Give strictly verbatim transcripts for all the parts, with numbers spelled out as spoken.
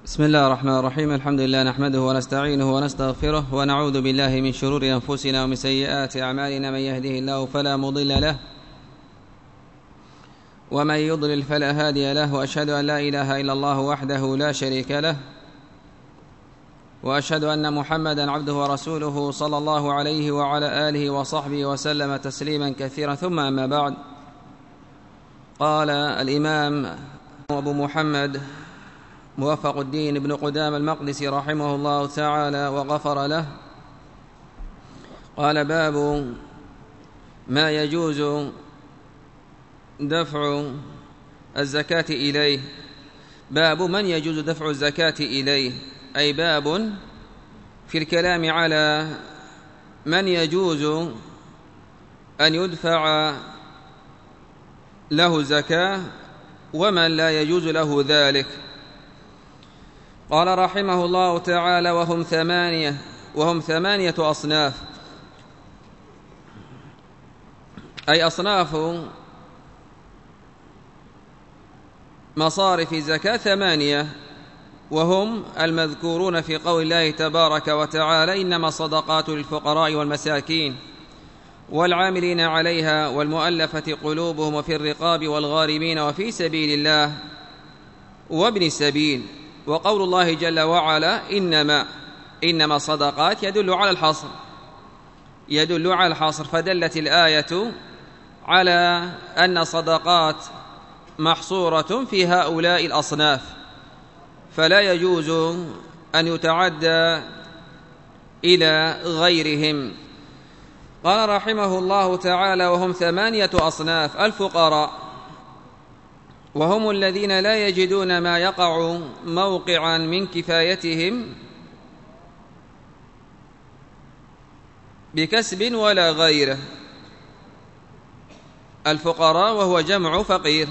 بسم الله الرحمن الرحيم. الحمد لله نحمده ونستعينه ونستغفره ونعوذ بالله من شرور أنفسنا ومن سيئات أعمالنا. من يهده الله فلا مضل له ومن يضلل فلا هادي له، وأشهد أن لا إله إلا الله وحده لا شريك له، وأشهد أن محمدا عبده ورسوله صلى الله عليه وعلى آله وصحبه وسلم تسليما كثيرا. ثم أما بعد، قال الإمام أبو محمد موفق الدين بن قدامة المقدسي رحمه الله تعالى وغفر له، قال: باب ما يجوز دفع الزكاة إليه. باب من يجوز دفع الزكاة إليه، أي باب في الكلام على من يجوز أن يدفع له الزكاة ومن لا يجوز له ذلك. قال رحمه الله تعالى: وهم ثمانية وهم ثمانية أصناف، أي أصناف مصارف الزكاة ثمانية، وهم المذكورون في قول الله تبارك وتعالى: إنما الصدقات للفقراء والمساكين والعاملين عليها والمؤلفة قلوبهم وفي الرقاب والغارمين وفي سبيل الله وابن السبيل. وقول الله جل وعلا إنما إنما الصدقات يدل على الحصر يدل على الحصر فدلت الآية على أن الصدقات محصورة في هؤلاء الأصناف، فلا يجوز أن يتعدى إلى غيرهم. قال رحمه الله تعالى: وهم ثمانية أصناف: الفقراء، وهم الذين لا يجدون ما يقع موقعا من كفايتهم بكسب ولا غيره. الفقراء وهو جمع فقير،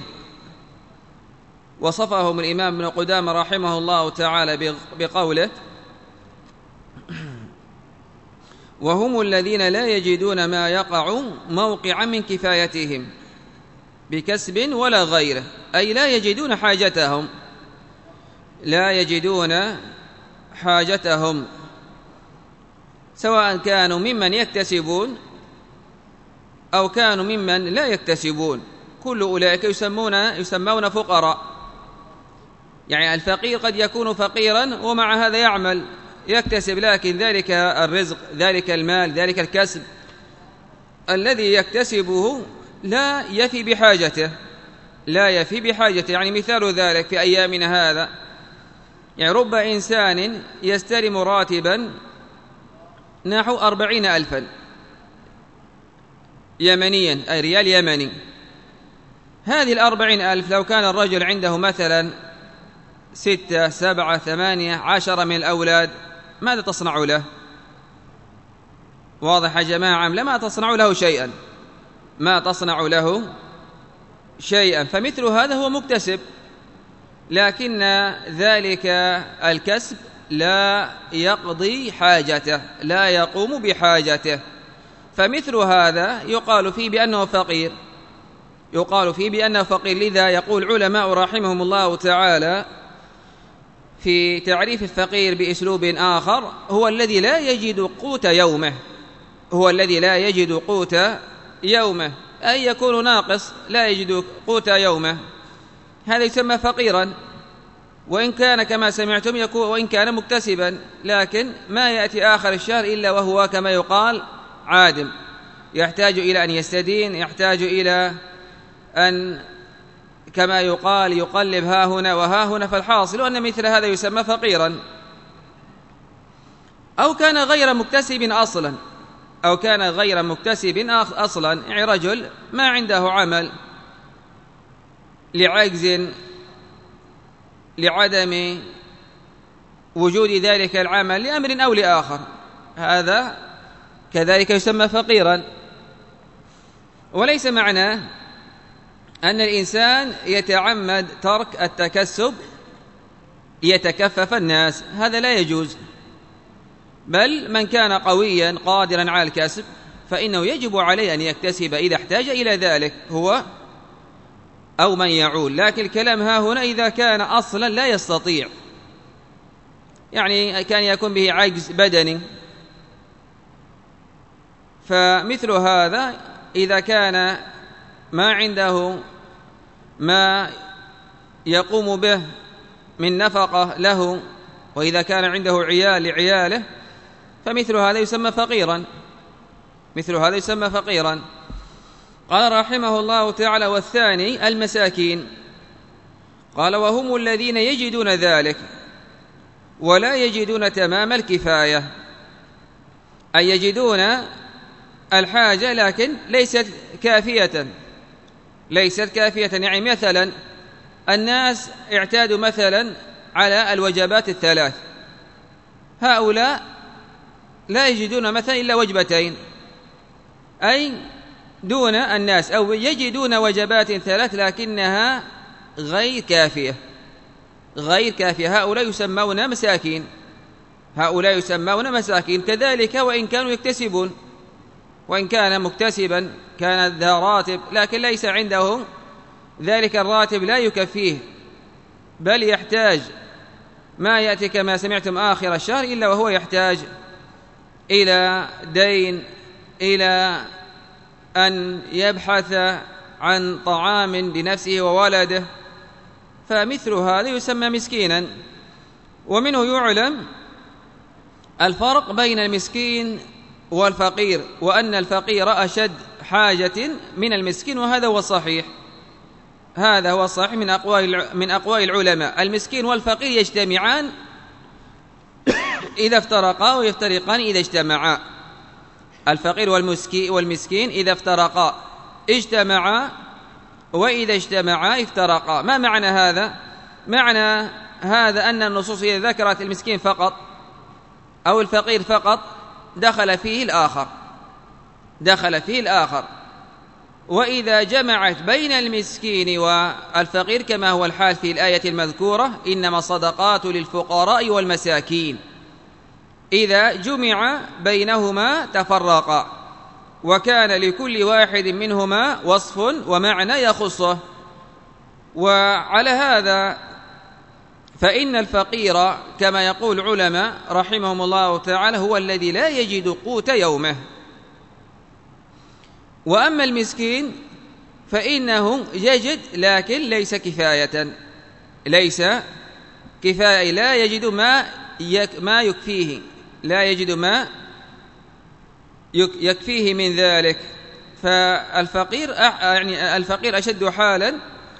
وصفهم الإمام ابن قدامة رحمه الله تعالى بقوله: وهم الذين لا يجدون ما يقع موقعا من كفايتهم بكسب ولا غيره، أي لا يجدون حاجتهم لا يجدون حاجتهم سواء كانوا ممن يكتسبون أو كانوا ممن لا يكتسبون، كل أولئك يسمون يسمون فقراء. يعني الفقير قد يكون فقيرا ومع هذا يعمل يكتسب، لكن ذلك الرزق، ذلك المال، ذلك الكسب الذي يكتسبه لا يفي بحاجته لا يفي بحاجته يعني مثال ذلك في أيامنا هذا، يعني رب إنسان يستلم راتبا نحو أربعين ألفا يمنيا، أي ريال يمني. هذه الأربعين ألف لو كان الرجل عنده مثلا ستة سبعة ثمانية عشر من الأولاد، ماذا تصنع له؟ واضح يا جماعة؟ لما تصنع له شيئا ما تصنع له شيئا فمثل هذا هو مكتسب، لكن ذلك الكسب لا يقضي حاجته، لا يقوم بحاجته، فمثل هذا يقال فيه بأنه فقير يقال فيه بأنه فقير. لذا يقول علماء رحمهم الله تعالى في تعريف الفقير بأسلوب آخر: هو الذي لا يجد قوت يومه هو الذي لا يجد قوت يومه أي يكون ناقص لا يجد قوت يومه، هذا يسمى فقيرا، وإن كان كما سمعتم يكون وإن كان مكتسبا، لكن ما يأتي آخر الشهر إلا وهو كما يقال عادم، يحتاج إلى أن يستدين، يحتاج إلى أن كما يقال يقلب ها هنا وها هنا، فالحاصل أن مثل هذا يسمى فقيرا. أو كان غير مكتسب أصلا أو كان غير مكتسب أصلا يعني رجل ما عنده عمل لعجز لعدم وجود ذلك العمل لأمر أو لآخر، هذا كذلك يسمى فقيرا. وليس معناه أن الإنسان يتعمد ترك التكسب يتكفف الناس، هذا لا يجوز، بل من كان قويا قادرا على الكسب فإنه يجب عليه أن يكتسب إذا احتاج إلى ذلك هو أو من يعول. لكن الكلام ها هنا إذا كان أصلا لا يستطيع يعني كان يكون به عجز بدني. فمثل هذا إذا كان ما عنده ما يقوم به من نفقة له، وإذا كان عنده عيال لعياله، فمثل هذا يسمى فقيرا، مثل هذا يسمى فقيرا. قال رحمه الله تعالى: والثاني المساكين. قال: وهم الذين يجدون ذلك ولا يجدون تمام الكفاية، أي يجدون الحاجة لكن ليست كافية، ليست كافية. يعني مثلا الناس اعتادوا مثلا على الوجبات الثلاث، هؤلاء لا يجدون مثلا إلا وجبتين، أي دون الناس، أو يجدون وجبات ثلاث لكنها غير كافية، غير كافية. هؤلاء يسمون مساكين، هؤلاء يسمون مساكين. كذلك وإن كانوا يكتسبون، وإن كان مكتسبا كان ذا راتب لكن ليس عنده ذلك الراتب لا يكفيه، بل يحتاج ما يأتي كما سمعتم آخر الشهر إلا وهو يحتاج إلى دين، إلى أن يبحث عن طعام لنفسه وولده، فمثل هذا يسمى مسكينا. ومنه يعلم الفرق بين المسكين والفقير، وأن الفقير أشد حاجة من المسكين، وهذا هو الصحيح، هذا هو الصحيح من أقوال من أقوال العلماء. المسكين والفقير يجتمعان إذا افترقا، ويفترقان إذا اجتمعا. الفقير والمسكين إذا افترقا اجتمعا، وإذا اجتمعا افترقا. ما معنى هذا؟ معنى هذا أن النصوص إذا ذكرت المسكين فقط أو الفقير فقط دخل فيه الآخر، دخل فيه الآخر. وإذا جمعت بين المسكين والفقير كما هو الحال في الآية المذكورة: إنما الصدقات للفقراء والمساكين، إذا جمع بينهما تفرقا، وكان لكل واحد منهما وصف ومعنى يخصه. وعلى هذا فإن الفقير كما يقول العلماء رحمهم الله تعالى هو الذي لا يجد قوت يومه، وأما المسكين فإنه يجد لكن ليس كفاية، ليس كفاية، لا يجد ما ما يكفيه، لا يجد ما يكفيه من ذلك. فالفقير يعني الفقير أشد حالا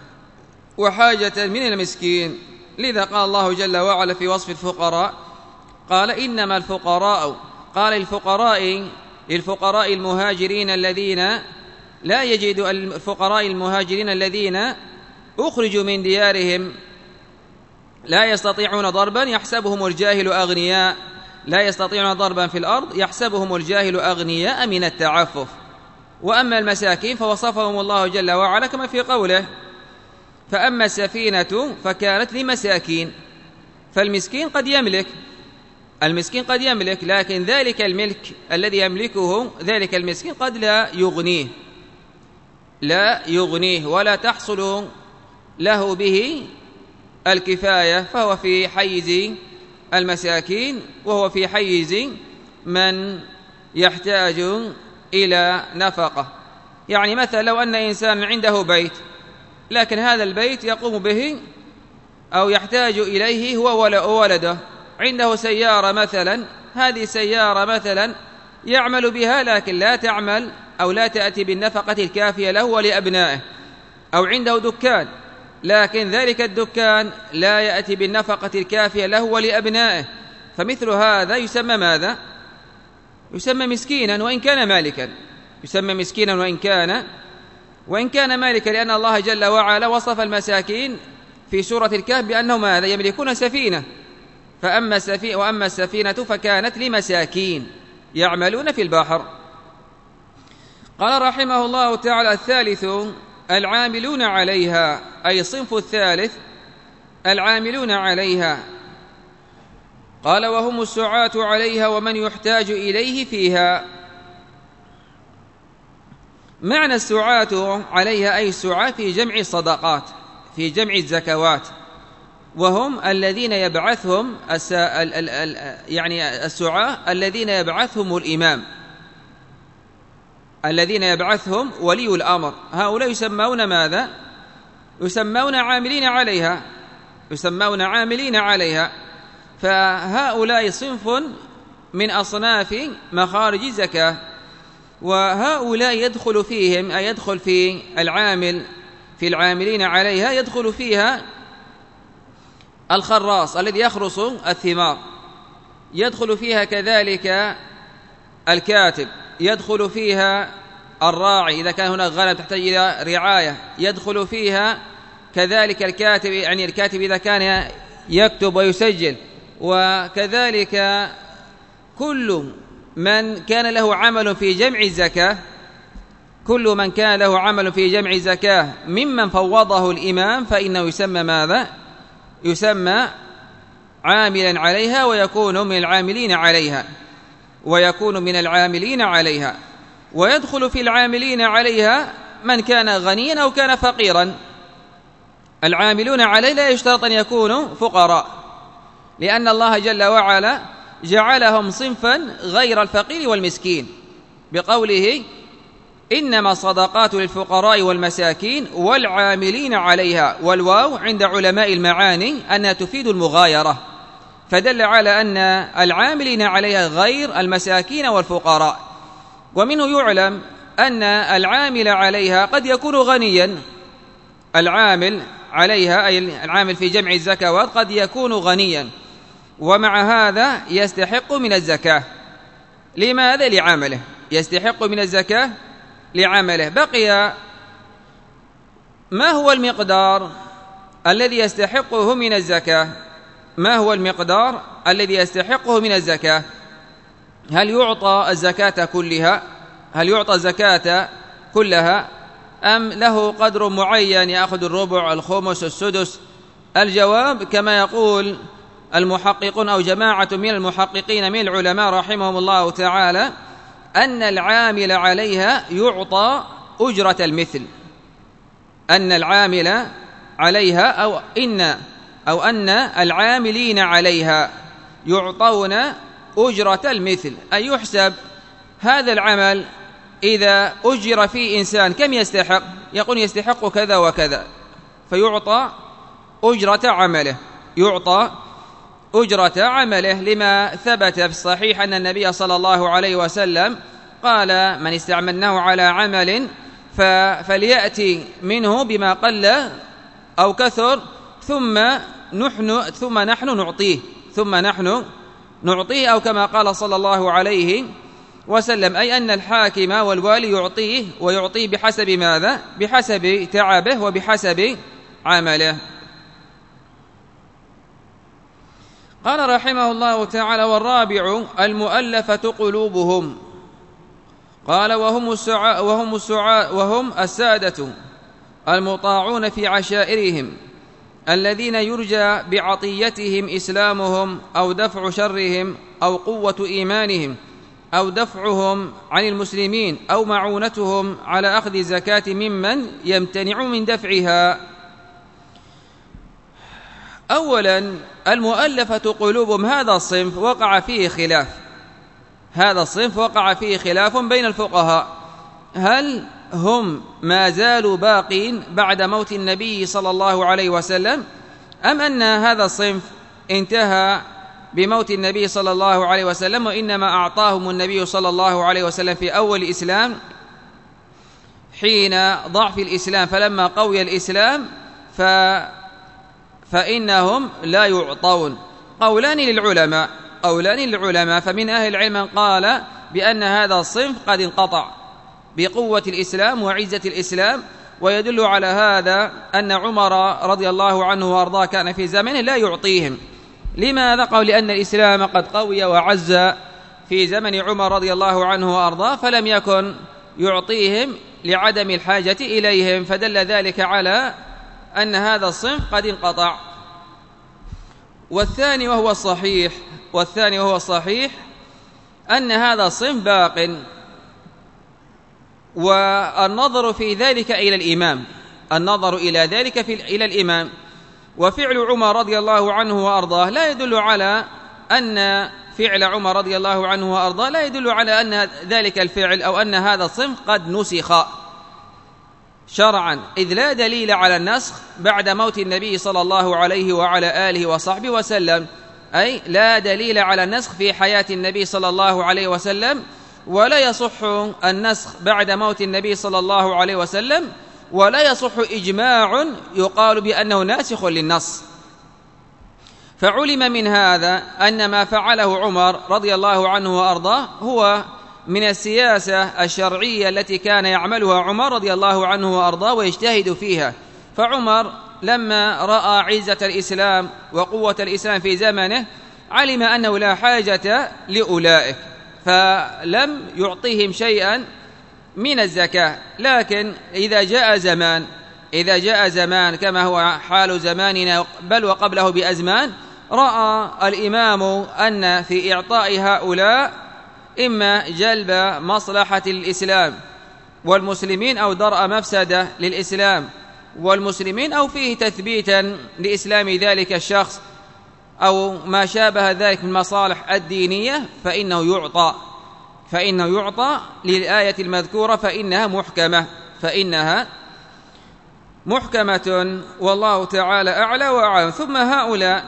وحاجة من المسكين. لذا قال الله جل وعلا في وصف الفقراء: قال: إنما الفقراء، قال الفقراء للفقراء المهاجرين الذين لا يجدوا، الفقراء المهاجرين الذين أخرجوا من ديارهم لا يستطيعون ضربا يحسبهم الجاهل أغنياء، لا يستطيعون ضربا في الأرض يحسبهم الجاهل أغنياء من التعفف. وأما المساكين فوصفهم الله جل وعلا كما في قوله: فأما السفينة فكانت لمساكين. فالمسكين قد يملك، المسكين قد يملك، لكن ذلك الملك الذي يملكه ذلك المسكين قد لا يغنيه، لا يغنيه ولا تحصل له به الكفاية، فهو في حيز المساكين، وهو في حيز من يحتاج إلى نفقة. يعني مثلا لو أن إنسان عنده بيت، لكن هذا البيت يقوم به أو يحتاج إليه هو وولده، عنده سيارة مثلا، هذه سيارة مثلا يعمل بها لكن لا تعمل أو لا تأتي بالنفقة الكافية له ولأبنائه، أو عنده دكان لكن ذلك الدكان لا يأتي بالنفقة الكافية له ولأبنائه، فمثل هذا يسمى ماذا؟ يسمى مسكينا وإن كان مالكا، يسمى مسكينا وإن كان وإن كان مالكا، لأن الله جل وعلا وصف المساكين في سورة الكهف بأنهم ماذا؟ يملكون سفينة. فأما السفينة وأما السفينة فكانت لمساكين يعملون في البحر. قال رحمه الله تعالى: الثالث العاملون عليها، أي الصنف الثالث العاملون عليها. قال: وهم السعاة عليها ومن يحتاج إليه فيها. معنى السعاة عليها أي السعاة في جمع الصدقات، في جمع الزكوات، وهم الذين يبعثهم يعني السعاة الذين يبعثهم الإمام، الذين يبعثهم ولي الأمر. هؤلاء يسمون ماذا؟ يسمون عاملين عليها، يسمون عاملين عليها. فهؤلاء صنف من أصناف مخارج الزكاة، وهؤلاء يدخل فيهم، أي يدخل في العامل في العاملين عليها، يدخل فيها الخراص الذي يخرص الثمار، يدخل فيها كذلك الكاتب، يدخل فيها الراعي إذا كان هناك غنم تحتاج إلى رعاية، يدخل فيها كذلك الكاتب، يعني الكاتب إذا كان يكتب ويسجل، وكذلك كل من كان له عمل في جمع الزكاة، كل من كان له عمل في جمع الزكاة ممن فوضه الإمام فإنه يسمى ماذا؟ يسمى عاملا عليها، ويكون من العاملين عليها ويكون من العاملين عليها ويدخل في العاملين عليها من كان غنيا أو كان فقيرا. العاملون عليه لا يشترط أن يكونوا فقراء، لأن الله جل وعلا جعلهم صنفا غير الفقير والمسكين بقوله إنما الصدقات للفقراء والمساكين والعاملين عليها، والواو عند علماء المعاني أنها تفيد المغايرة، فدل على أن العاملين عليها غير المساكين والفقراء. ومنه يعلم أن العامل عليها قد يكون غنيا، العامل عليها أي العامل في جمع الزكوات قد يكون غنيا، ومع هذا يستحق من الزكاة. لماذا؟ لعمله، يستحق من الزكاة لعمله. بقي ما هو المقدار الذي يستحقه من الزكاة؟ ما هو المقدار الذي يستحقه من الزكاة؟ هل يعطى الزكاة كلها؟ هل يعطى الزكاة كلها أم له قدر معين يأخذ الربع، الخمس، السدس؟ الجواب كما يقول المحققون أو جماعة من المحققين من العلماء رحمهم الله تعالى أن العامل عليها يعطى أجرة المثل، أن العامل عليها أو إن أو أن العاملين عليها يعطون أجرة المثل، أي يحسب هذا العمل إذا أجر فيه إنسان كم يستحق، يقول يستحق كذا وكذا، فيعطى أجرة عمله، يعطى أجرة عمله، لما ثبت في الصحيح أن النبي صلى الله عليه وسلم قال من استعملناه على عمل فليأتي منه بما قل أو كثر ثم نحن ثم نحن نعطيه ثم نحن نعطيه أو كما قال صلى الله عليه وسلم، أي أن الحاكم والوالي يعطيه، ويعطيه بحسب ماذا؟ بحسب تعبه وبحسب عمله. قال رحمه الله تعالى: والرابع المؤلفة قلوبهم. قال: وهم السعاء وهم السعاء وهم السادة المطاعون في عشائرهم الذين يرجى بعطيتهم إسلامهم أو دفع شرهم أو قوة إيمانهم أو دفعهم عن المسلمين أو معونتهم على أخذ الزكاة ممن يمتنع من دفعها. أولا المؤلفة قلوبهم، هذا الصنف وقع فيه خلاف، هذا الصنف وقع فيه خلاف بين الفقهاء، هل هم ما زالوا باقين بعد موت النبي صلى الله عليه وسلم أم أن هذا الصنف انتهى بموت النبي صلى الله عليه وسلم، وإنما أعطاهم النبي صلى الله عليه وسلم في أول الإسلام حين ضعف الإسلام، فلما قوي الإسلام ف فإنهم لا يعطون. قولان للعلماء قولان للعلماء فمن أهل العلم من قال بأن هذا الصنف قد انقطع بقوة الإسلام وعزة الإسلام، ويدل على هذا أن عمر رضي الله عنه وأرضاه كان في زمنه لا يعطيهم. لماذا؟ قال لأن الإسلام قد قوي وعز في زمن عمر رضي الله عنه وأرضاه، فلم يكن يعطيهم لعدم الحاجة إليهم، فدل ذلك على أن هذا الصنف قد انقطع. والثاني وهو الصحيح والثاني وهو الصحيح أن هذا الصنف باق، والنظر في ذلك إلى الإمام النظر إلى ذلك في إلى الإمام وفعل عمر رضي الله عنه وأرضاه لا يدل على أن فعل عمر رضي الله عنه وأرضاه لا يدل على أن ذلك الفعل أو أن هذا الصنف قد نسخ شرعا، إذ لا دليل على النسخ بعد موت النبي صلى الله عليه وعلى آله وصحبه وسلم، أي لا دليل على النسخ في حياة النبي صلى الله عليه وسلم، ولا يصح النسخ بعد موت النبي صلى الله عليه وسلم، ولا يصح إجماع يقال بأنه ناسخ للنص. فعلم من هذا أن ما فعله عمر رضي الله عنه وأرضاه هو من السياسة الشرعية التي كان يعملها عمر رضي الله عنه وأرضاه ويجتهد فيها. فعمر لما رأى عزة الإسلام وقوة الإسلام في زمنه علم أنه لا حاجة لأولئك، فلم يعطيهم شيئا من الزكاة. لكن إذا جاء زمان إذا جاء زمان كما هو حال زماننا بل وقبله بأزمان، رأى الإمام أن في إعطاء هؤلاء إما جلب مصلحة الإسلام والمسلمين أو درء مفسدة للإسلام والمسلمين، أو فيه تثبيتا لإسلام ذلك الشخص أو ما شابه ذلك من المصالح الدينية، فإنه يعطى فإنه يعطى للآية المذكورة، فإنها محكمة فإنها محكمة والله تعالى أعلى وأعلم. ثم هؤلاء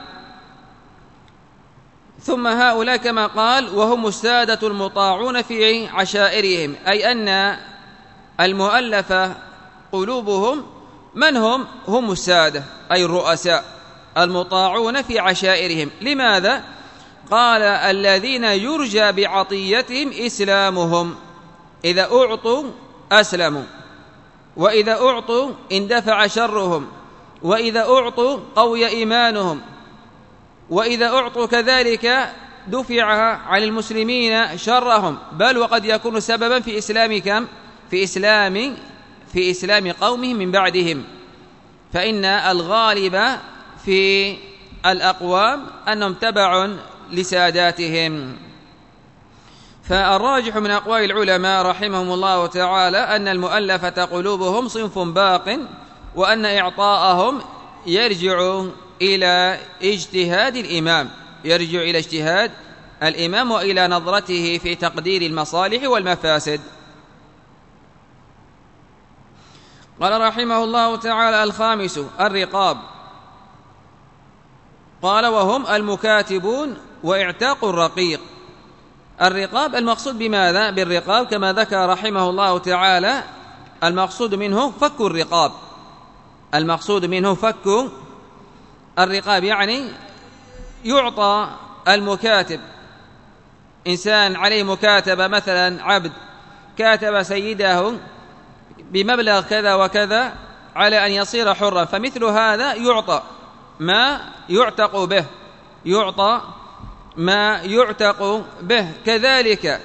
ثم هؤلاء كما قال وهم السادة المطاعون في عشائرهم، أي أن المؤلفة قلوبهم من هم؟ هم السادة أي الرؤساء المطاعون في عشائرهم. لماذا؟ قال الذين يرجى بعطيتهم إسلامهم، إذا أعطوا أسلموا، وإذا أعطوا اندفع شرهم، وإذا أعطوا قوي إيمانهم، وإذا أعطوا كذلك دفع عن المسلمين شرهم، بل وقد يكون سببا في إسلام كم؟ في إسلام في إسلام قومهم من بعدهم. فإن الغالب في الأقوام أنهم تبع لساداتهم. فالراجح من أقوال العلماء رحمهم الله تعالى أن المؤلفة قلوبهم صنف باق، وأن إعطاءهم يرجع إلى اجتهاد الإمام يرجع إلى اجتهاد الإمام وإلى نظرته في تقدير المصالح والمفاسد. قال رحمه الله تعالى: الخامس الرقاب. قال: وهم المكاتبون واعتاق الرقيق. الرقاب المقصود بماذا؟ بالرقاب كما ذكر رحمه الله تعالى المقصود منه فك الرقاب المقصود منه فك الرقاب، يعني يعطى المكاتب، إنسان عليه مكاتبة، مثلا عبد كاتب سيده بمبلغ كذا وكذا على أن يصير حرا، فمثل هذا يعطى ما يعتق به يعطى ما يعتق به. كذلك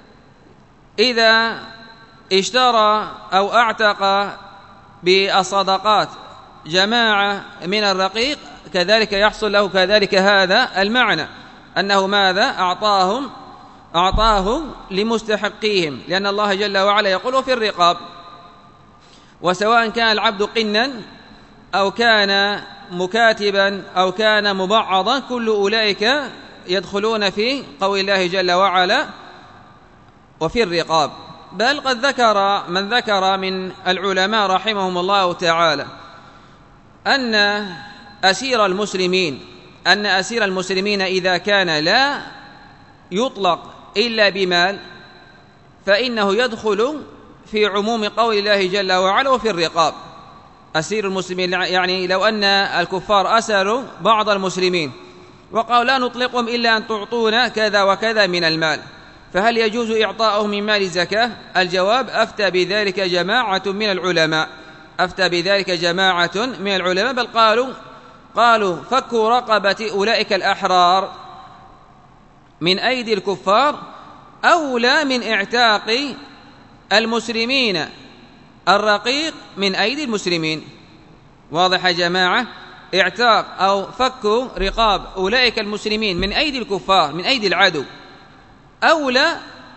إذا اشترى أو أعتق بالصدقات جماعة من الرقيق كذلك يحصل له كذلك هذا المعنى، أنه ماذا؟ أعطاهم أعطاهم لمستحقيهم، لأن الله جل وعلا يقول في الرقاب. وسواء كان العبد قنا أو كان مكاتبا أو كان مبعضا، كل أولئك يدخلون في قول الله جل وعلا وفي الرقاب. بل قد ذكر من ذكر من العلماء رحمهم الله تعالى أن أسير المسلمين أن أسير المسلمين إذا كان لا يطلق إلا بمال فإنه يدخل في عموم قول الله جل وعلا وفي الرقاب. أسير المسلمين يعني لو أن الكفار أسروا بعض المسلمين وقالوا لا نطلقهم إلا أن تعطونا كذا وكذا من المال، فهل يجوز إعطاؤهم من مال الزكاة؟ الجواب: أفتى بذلك جماعة من العلماء أفتى بذلك جماعة من العلماء بل قالوا قالوا فكوا رقبة أولئك الأحرار من أيدي الكفار أولى من إعتاق المسلمين الرقيق من أيدي المسلمين. واضح يا جماعة؟ اعتاق أو فك رقاب أولئك المسلمين من أيدي الكفار من أيدي العدو أولى.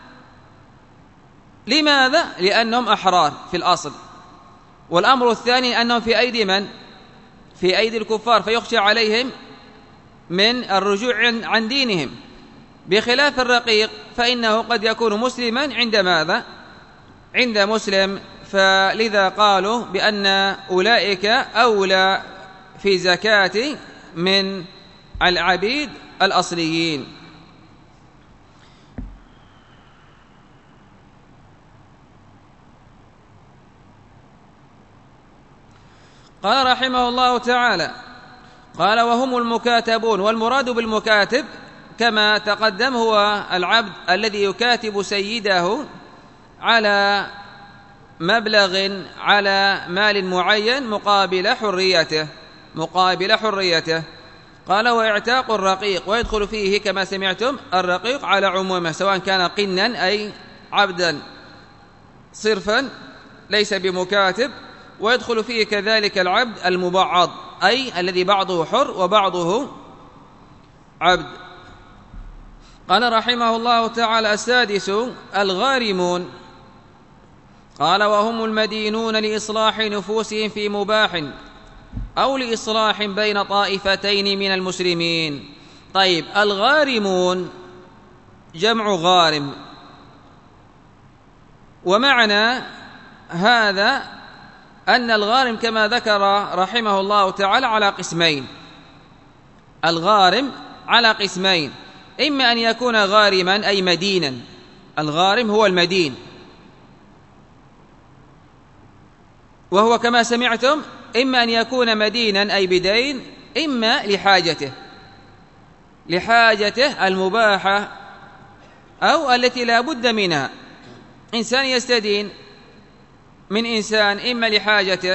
لماذا؟ لأنهم أحرار في الأصل. والأمر الثاني أنهم في أيدي من؟ في أيدي الكفار فيخشى عليهم من الرجوع عن دينهم، بخلاف الرقيق فإنه قد يكون مسلما عند ماذا؟ عند مسلم، فلذا قالوا بأن أولئك أولى في زكاة من العبيد الأصليين. قال رحمه الله تعالى: قال: وهم المكاتبون. والمراد بالمكاتب كما تقدم هو العبد الذي يكاتب سيده على مبلغ، على مال معين مقابل حريته مقابل حريته قال: واعتاق الرقيق، ويدخل فيه كما سمعتم الرقيق على عمومه، سواء كان قنا أي عبدا صرفا ليس بمكاتب، ويدخل فيه كذلك العبد المبعض أي الذي بعضه حر وبعضه عبد. قال رحمه الله تعالى: السادس الغارمون. قال: وهم المدينون لإصلاح نفوسهم في مباح أو لإصلاح بين طائفتين من المسلمين. طيب، الغارمون جمع غارم، ومعنى هذا أن الغارم كما ذكر رحمه الله تعالى على قسمين. الغارم على قسمين: إما أن يكون غارما أي مدينا، الغارم هو المدين، وهو كما سمعتم إما أن يكون مدينا أي بدين، إما لحاجته لحاجته المباحة أو التي لا بد منها. إنسان يستدين من إنسان إما لحاجته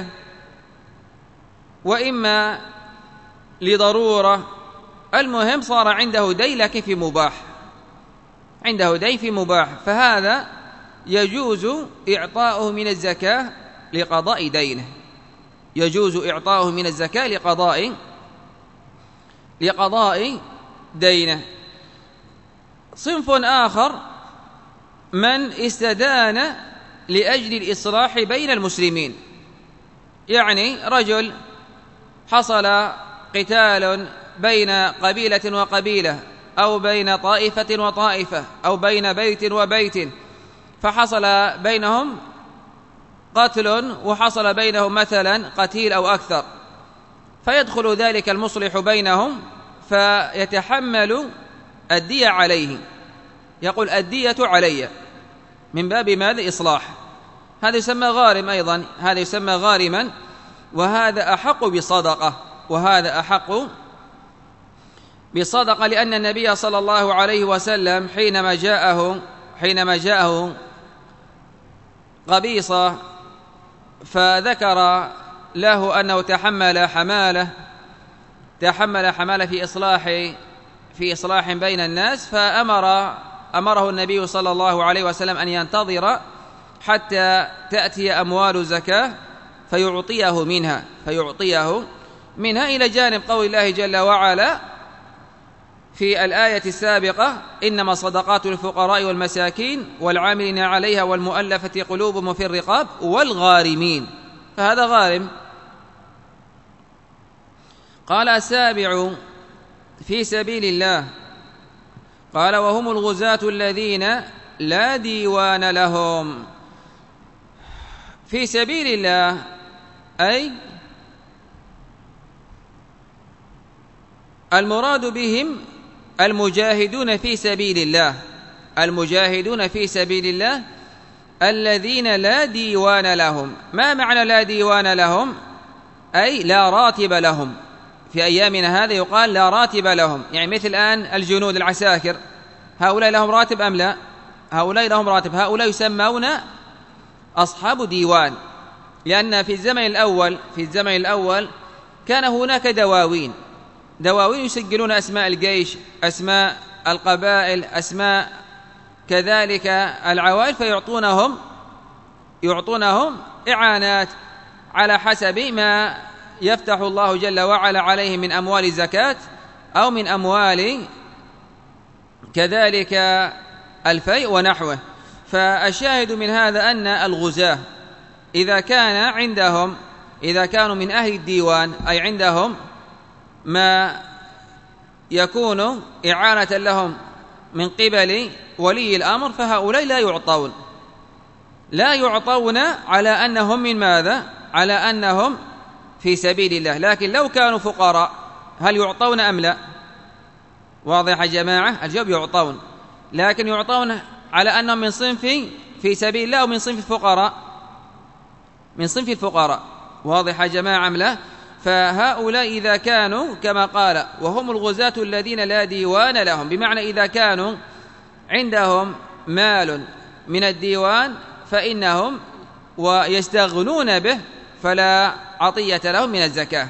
وإما لضرورة، المهم صار عنده دين لكن في مباح، عنده دين في مباح، فهذا يجوز إعطاؤه من الزكاة لقضاء دينه، يجوز إعطاؤه من الزكاة لقضاء لقضاء دينه. صنف آخر من استدان لأجل الإصلاح بين المسلمين، يعني رجل حصل قتال بين قبيلة وقبيلة، أو بين طائفة وطائفة، أو بين بيت وبيت، فحصل بينهم قتل وحصل بينهم مثلا قتيل أو أكثر، فيدخل ذلك المصلح بينهم فيتحمل الدية عليه، يقول الدية علي، من باب ماذا؟ إصلاح. هذا يسمى غارم أيضا، هذا يسمى غارما، وهذا أحق بصدقة، وهذا أحق بصدقة، لأن النبي صلى الله عليه وسلم حينما جاءه حينما جاءه قبيصة فذكر له أنه تحمل حمالة تحمل حمالة في إصلاح في إصلاح بين الناس، فأمر أمره النبي صلى الله عليه وسلم أن ينتظر حتى تأتي أموال زكاة فيعطيه منها فيعطيه منها إلى جانب قول الله جل وعلا في الآية السابقة: إنما الصدقات للفقراء والمساكين والعاملين عليها والمؤلفة قلوبهم في الرقاب والغارمين، فهذا غارم. قال: السابع في سبيل الله. قال: وهم الغزاة الذين لا ديوان لهم. في سبيل الله أي المراد بهم المجاهدون في سبيل الله، المجاهدون في سبيل الله الذين لا ديوان لهم. ما معنى لا ديوان لهم؟ أي لا راتب لهم. في أيامنا هذا يقال لا راتب لهم، يعني مثل الآن الجنود العساكر، هؤلاء لهم راتب أم لا؟ هؤلاء لهم راتب، هؤلاء يسمون أصحاب ديوان، لأن في الزمن الأول في الزمن الأول كان هناك دواوين دواوين يسجلون أسماء الجيش، أسماء القبائل، أسماء كذلك العوائل، فيعطونهم يعطونهم إعانات على حسب ما يفتح الله جل وعلا عليهم من أموال زكاة أو من أموال كذلك الفيء ونحوه. فالشاهد من هذا أن الغزاة إذا كان عندهم إذا كانوا من أهل الديوان أي عندهم ما يكون إعانة لهم من قبل ولي الأمر، فهؤلاء لا يعطون لا يعطون على أنهم من ماذا؟ على أنهم في سبيل الله. لكن لو كانوا فقراء هل يعطون أم لا؟ واضح يا جماعة؟ الجواب يعطون، لكن يعطون على أنهم من صنف في سبيل الله أو من صنف الفقراء؟ من صنف الفقراء. واضح يا جماعة أم لا؟ فهؤلاء إذا كانوا كما قال وهم الغزاة الذين لا ديوان لهم، بمعنى إذا كانوا عندهم مال من الديوان فإنهم ويستغنون به فلا عطية لهم من الزكاة،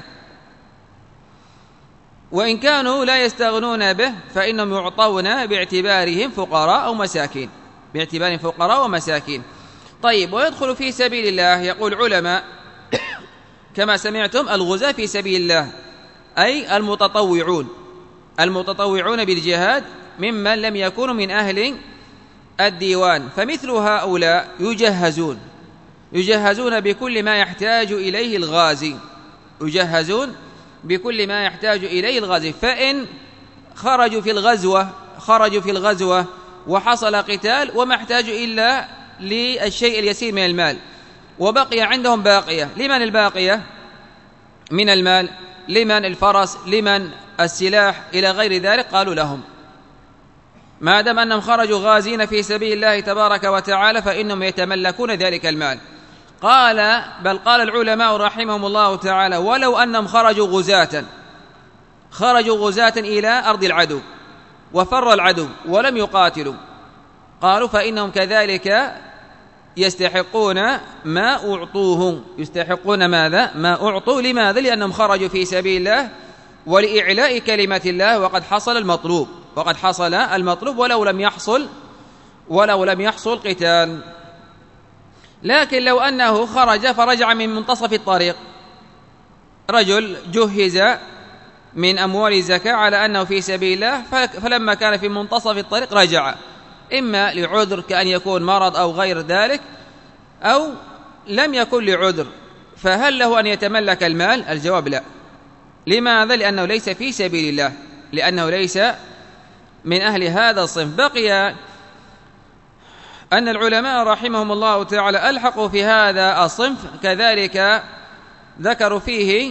وإن كانوا لا يستغنون به فإنهم يعطون باعتبارهم فقراء أو مساكين، باعتبارهم فقراء ومساكين. طيب، ويدخل في سبيل الله يقول علماء كما سمعتم الغزاة في سبيل الله أي المتطوعون المتطوعون بالجهاد ممن لم يكونوا من أهل الديوان، فمثل هؤلاء يجهزون يجهزون بكل ما يحتاج إليه الغازي يجهزون بكل ما يحتاج إليه الغازي فإن خرجوا في الغزوة خرجوا في الغزوة وحصل قتال وما احتاجوا إلا للشيء اليسير من المال وبقي عندهم باقية، لمن الباقية من المال؟ لمن الفرس، لمن السلاح إلى غير ذلك؟ قالوا لهم، ما دام أنهم خرجوا غازين في سبيل الله تبارك وتعالى فإنهم يتملكون ذلك المال. قال بل قال العلماء رحمهم الله تعالى ولو أنهم خرجوا غزاة خرجوا غزاة إلى أرض العدو وفر العدو ولم يقاتلوا، قالوا فإنهم كذلك يستحقون ما أعطوه يستحقون ماذا؟ ما أعطوا. لماذا؟ لأنهم خرجوا في سبيل الله ولإعلاء كلمة الله وقد حصل المطلوب وقد حصل المطلوب ولو لم يحصل ولو لم يحصل قتال. لكن لو أنه خرج فرجع من منتصف الطريق، رجل جهز من أموال الزكاة على أنه في سبيل الله فلما كان في منتصف الطريق رجع، إما لعذر كأن يكون مرض أو غير ذلك أو لم يكن لعذر، فهل له أن يتملك المال؟ الجواب لا. لماذا؟ لأنه ليس في سبيل الله، لأنه ليس من أهل هذا الصنف. بقي أن العلماء رحمهم الله تعالى ألحقوا في هذا الصنف كذلك ذكروا فيه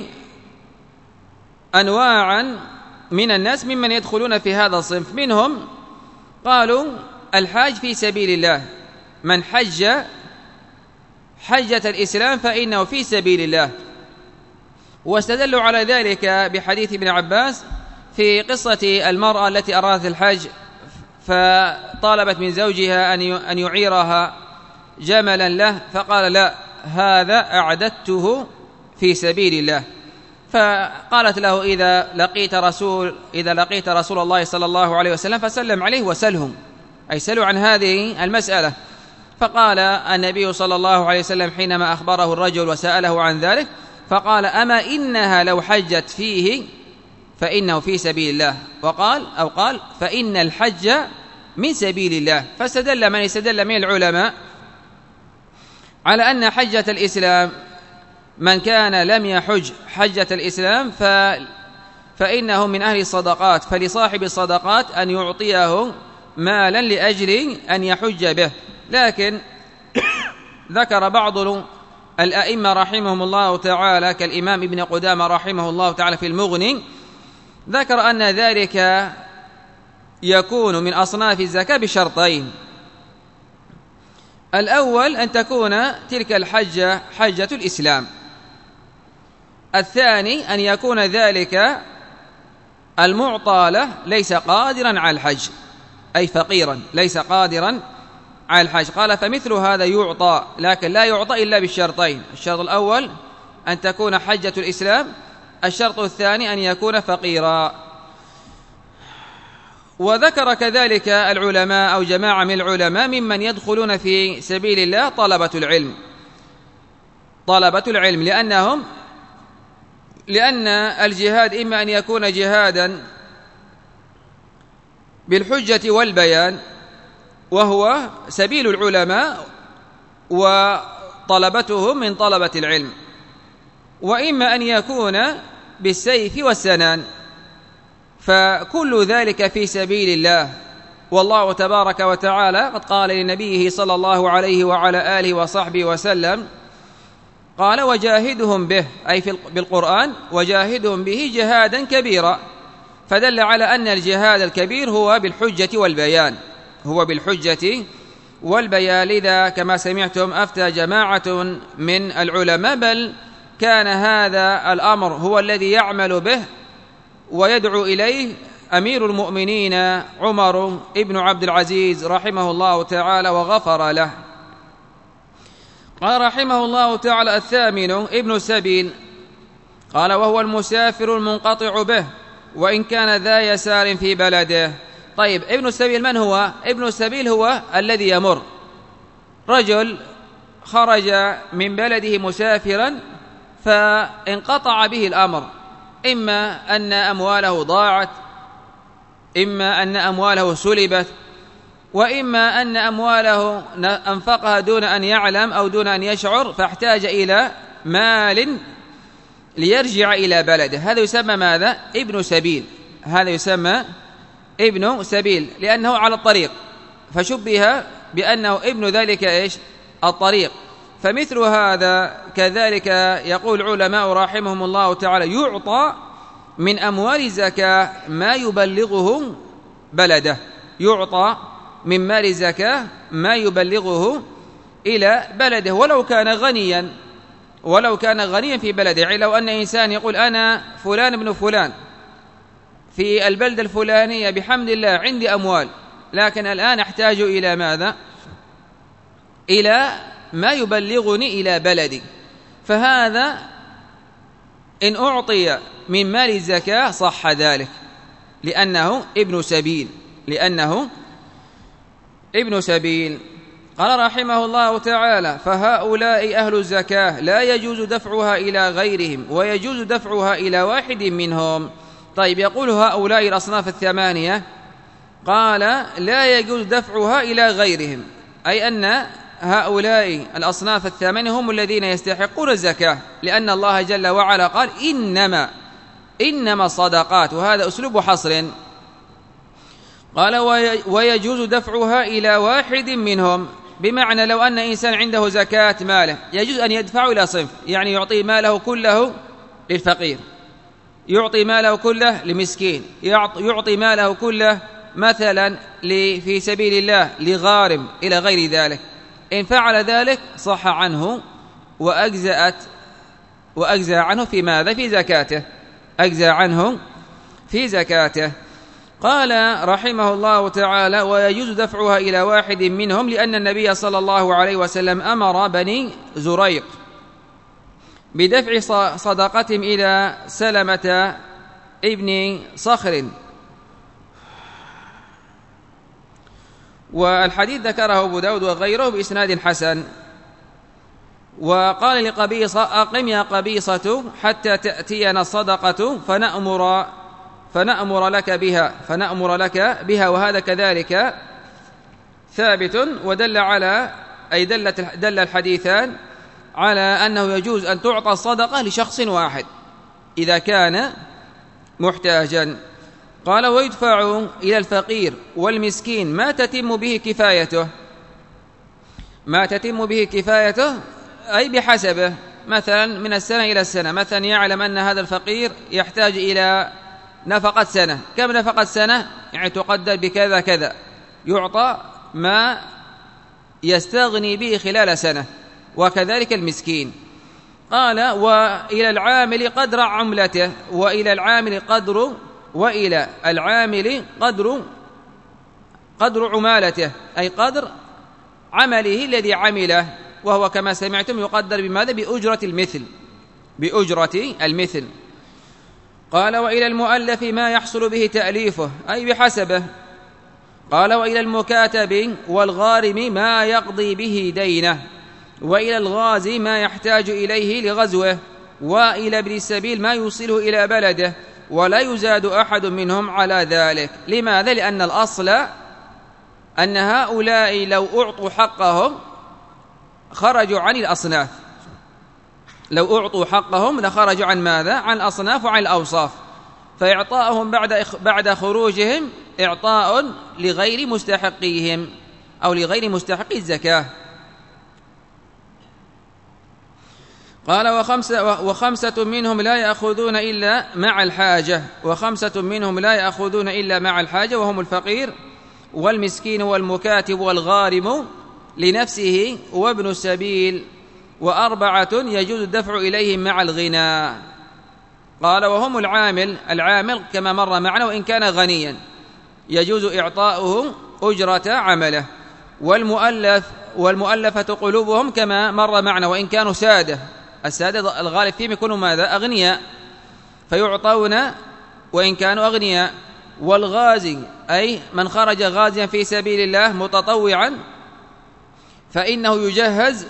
أنواعا من الناس ممن يدخلون في هذا الصنف، منهم قالوا الحاج في سبيل الله، من حج حجة الإسلام فإنه في سبيل الله، واستدلوا على ذلك بحديث ابن عباس في قصة المرأة التي أرادت الحج فطالبت من زوجها أن يعيرها جملا له فقال لا، هذا أعددته في سبيل الله. فقالت له إذا لقيت رسول إذا لقيت رسول الله صلى الله عليه وسلم فسلم عليه وسلهم، أي سلوا عن هذه المسألة. فقال النبي صلى الله عليه وسلم حينما أخبره الرجل وسأله عن ذلك فقال أما إنها لو حجت فيه فإنه في سبيل الله، وقال أو قال فإن الحج من سبيل الله. فاستدل من استدل من العلماء على أن حجة الإسلام من كان لم يحج حجة الإسلام ف فإنه من أهل الصدقات، فلصاحب الصدقات أن يعطيه مالا لأجل أن يحج به. لكن ذكر بعض الأئمة رحمهم الله تعالى كالإمام ابن قدامة رحمه الله تعالى في المغني، ذكر أن ذلك يكون من أصناف الزكاة بشرطين: الأول أن تكون تلك الحجة حجة الإسلام، الثاني أن يكون ذلك المعطى له ليس قادرا على الحج، أي فقيرا ليس قادرا على الحج. قال فمثل هذا يعطى، لكن لا يعطى إلا بالشرطين: الشرط الأول أن تكون حجة الإسلام، الشرط الثاني أن يكون فقيرا. وذكر كذلك العلماء أو جماعة من العلماء ممن يدخلون في سبيل الله طلبة العلم طلبة العلم لأنهم لأن الجهاد إما أن يكون جهادا بالحجة والبيان وهو سبيل العلماء وطلبتهم من طلبة العلم، وإما أن يكون بالسيف والسنان، فكل ذلك في سبيل الله. والله تبارك وتعالى قد قال لنبيه صلى الله عليه وعلى آله وصحبه وسلم، قال وجاهدهم به، أي في بالقرآن، وجاهدهم به جهادا كبيرا، فدل على أن الجهاد الكبير هو بالحجة والبيان، هو بالحجة والبيان. لذا كما سمعتم أفتى جماعة من العلماء، بل كان هذا الأمر هو الذي يعمل به ويدعو إليه أمير المؤمنين عمر ابن عبد العزيز رحمه الله تعالى وغفر له. قال رحمه الله تعالى: الثامن ابن سبيل. قال: وهو المسافر المنقطع به وإن كان ذا يسار في بلده. طيب، ابن السبيل من هو؟ ابن السبيل هو الذي يمر، رجل خرج من بلده مسافرا فانقطع به الأمر، إما أن أمواله ضاعت، إما أن أمواله سلبت، وإما أن أمواله أنفقها دون أن يعلم أو دون أن يشعر، فاحتاج إلى مال ليرجع إلى بلده. هذا يسمى ماذا؟ ابن سبيل. هذا يسمى ابن سبيل لأنه على الطريق، فشبه بأنه ابن ذلك إيش؟ الطريق. فمثل هذا كذلك يقول العلماء رحمهم الله تعالى: يعطى من أموال الزكاة ما يبلغه بلده، يعطى من مال الزكاة ما يبلغه إلى بلده، ولو كان غنيا، ولو كان غنيا في بلده. يعني لو أن إنسان يقول: أنا فلان ابن فلان في البلدة الفلانية بحمد الله عندي أموال، لكن الآن أحتاج إلى ماذا؟ إلى ما يبلغني إلى بلدي، فهذا إن أعطي من مال الزكاة صح ذلك، لأنه ابن سبيل، لأنه ابن سبيل. قال رحمه الله تعالى: فهؤلاء أهل الزكاة لا يجوز دفعها إلى غيرهم ويجوز دفعها إلى واحد منهم. طيب، يقول هؤلاء الأصناف الثمانية، قال لا يجوز دفعها إلى غيرهم، أي أن هؤلاء الأصناف الثمانية هم الذين يستحقون الزكاة، لأن الله جل وعلا قال: إنما إنما الصدقات، وهذا أسلوب حصر. قال: ويجوز دفعها إلى واحد منهم، بمعنى لو أن إنسان عنده زكاة ماله يجوز أن يدفع إلى صنف، يعني يعطي ماله كله للفقير، يعطي ماله كله لمسكين، يعطي ماله كله مثلا في سبيل الله لغارم إلى غير ذلك. إن فعل ذلك صح عنه وأجزأت وأجزى عنه في ماذا؟ في زكاته، أجزى عنه في زكاته. قال رحمه الله تعالى: ويجوز دفعها إلى واحد منهم، لأن النبي صلى الله عليه وسلم أمر بني زريق بدفع صدقتهم إلى سلمة ابن صخر. والحديث ذكره أبو داود وغيره بإسناد حسن. وقال لقبيصة: أقم يا قبيصة حتى تأتينا الصدقة فنأمر فنأمر لك بها فنأمر لك بها وهذا كذلك ثابت. ودل على أي دلت دل الحديثان على أنه يجوز أن تعطى الصدقة لشخص واحد إذا كان محتاجا. قال: ويدفع إلى الفقير والمسكين ما تتم به كفايته، ما تتم به كفايته أي بحسبه، مثلا من السنة إلى السنة، مثلا يعلم أن هذا الفقير يحتاج إلى نفقة سنة، كم نفقة سنة؟ يعني تقدر بكذا كذا، يعطى ما يستغني به خلال سنة. وكذلك المسكين. قال: وإلى العامل قدر عملته، وإلى العامل قدر وإلى العامل قدر قدر عمالته، أي قدر عمله الذي عمله، وهو كما سمعتم يقدر بماذا؟ بأجرة المثل، بأجرة المثل. قال: وإلى المؤلف ما يحصل به تأليفه، أي بحسبه. قال: وإلى المكاتب والغارم ما يقضي به دينه، وإلى الغازي ما يحتاج إليه لغزوه، وإلى ابن السبيل ما يوصله إلى بلده، ولا يزاد أحد منهم على ذلك. لماذا؟ لأن الأصل أن هؤلاء لو أعطوا حقهم خرجوا عن الأصناف، لو أعطوا حقهم لخرجوا عن ماذا؟ عن الأصناف وعن الأوصاف، فإعطاءهم بعد بعد خروجهم إعطاء لغير مستحقيهم أو لغير مستحقي الزكاة. قال وخمسة, وخمسة منهم لا يأخذون إلا مع الحاجة وخمسة منهم لا يأخذون إلا مع الحاجة وهم الفقير والمسكين والمكاتب والغارم لنفسه وابن السبيل، وأربعة يجوز الدفع إليهم مع الغنى. قال وهم العامل العامل كما مر معنا وإن كان غنيا يجوز إعطاؤه أجرة عمله، والمؤلف والمؤلفة قلوبهم كما مر معنا وإن كانوا سادة، السادة الغالب فيهم يكونوا ماذا؟ أغنياء، فيعطون وإن كانوا أغنياء. والغازي أي من خرج غازيا في سبيل الله متطوعا فإنه يجهز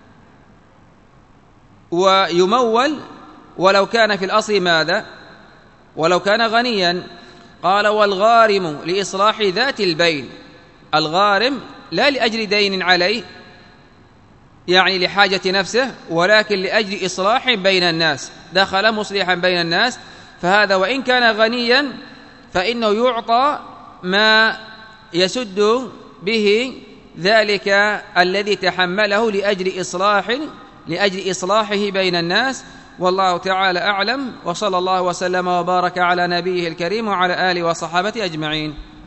ويمول ولو كان في الأصل ماذا؟ ولو كان غنيا. قال والغارم لإصلاح ذات البين، الغارم لا لأجل دين عليه يعني لحاجة نفسه، ولكن لأجل إصلاح بين الناس، دخل مصلحا بين الناس، فهذا وإن كان غنيا فإنه يعطى ما يسد به ذلك الذي تحمله لأجل إصلاح لأجل إصلاحه بين الناس. والله تعالى أعلم، وصلى الله وسلم وبارك على نبيه الكريم وعلى آله وصحابته أجمعين.